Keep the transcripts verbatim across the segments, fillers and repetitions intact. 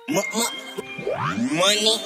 M -m Money.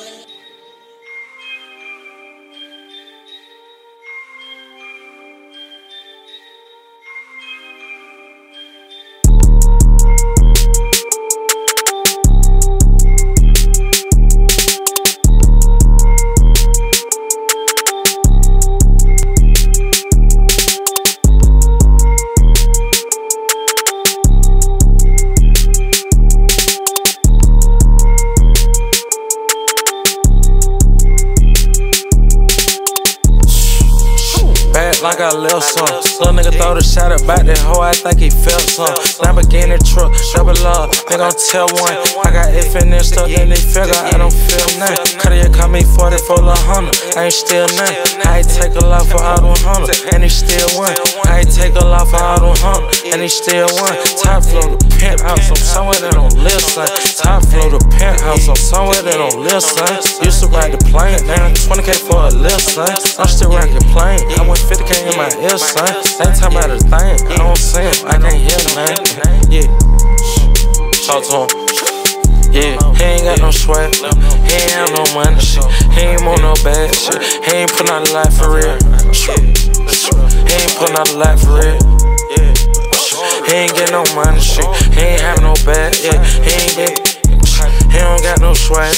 Like I left some. Little nigga throw the shot about that hoe, I think he felt some. Lamborghini truck, double up, they gon' tell one. I got F in there stuck in they figure, I don't feel nothing. Cartier call me forty-four hundred, I ain't still nothing. I ain't take a lot for all them hundred, and he still won. I ain't take a lot for all them hundred, and he still won. Top floor the penthouse, I'm somewhere that don't live, son. Top floor the penthouse, I'm somewhere that don't live, son. Used to ride the plane, now twenty K for a lift, son. I'm still rockin' plane, I went fifty K in my ear, son. Ain't talking about a thing, I don't see him, I can't hear him, man. Yeah, talk to him. Yeah, he ain't got no swag, he ain't have no money, shit. He ain't want no bad shit, he ain't putting out a life for real. He ain't putting out a life for real. He ain't get no money, shit. He ain't have no bad, yeah. He ain't get, he don't got no swag.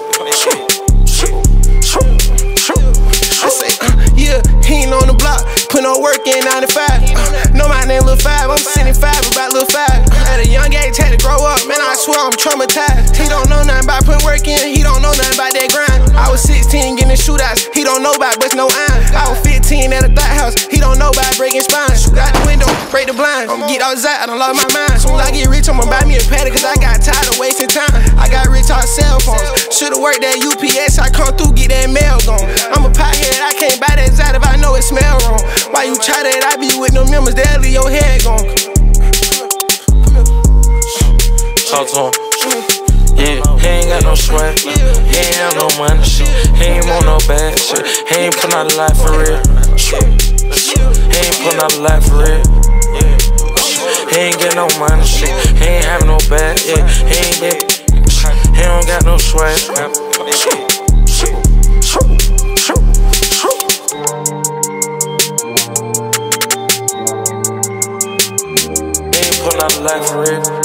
I say, uh, yeah, he ain't on the block, put no work in ninety-five. Uh, know my name Lil Five, I'm seventy-five, about Lil Five. At a young age, had to grow up, man, I swear I'm traumatized. He don't know nothing about putting work in, he don't know nothing about that grind. I was sixteen getting shootouts, he don't know about bust no iron. I was fifteen at a thought house, he don't know about breaking spines. Shoot out the window, break the blind, I'm get outside, I done lost my mind. Soon as I get rich, I'ma buy me a paddock, cause I got tired of wasting time. I got rich on cell phones, should've worked at U P S, I come through, get that mail gone. I'm a pothead, I can't buy that Zod if I know it smell wrong. Why you try that? I be with them members, they'll leave your head gone. Talk to him. Yeah, he ain't got no swag, he ain't have no money, shit. He ain't want no bad shit, he ain't putting out a life for real. He ain't putting out a life for real. He ain't get no money, shit. He ain't have no bad, yeah. He ain't get, he don't got no swag. Put out a life for real.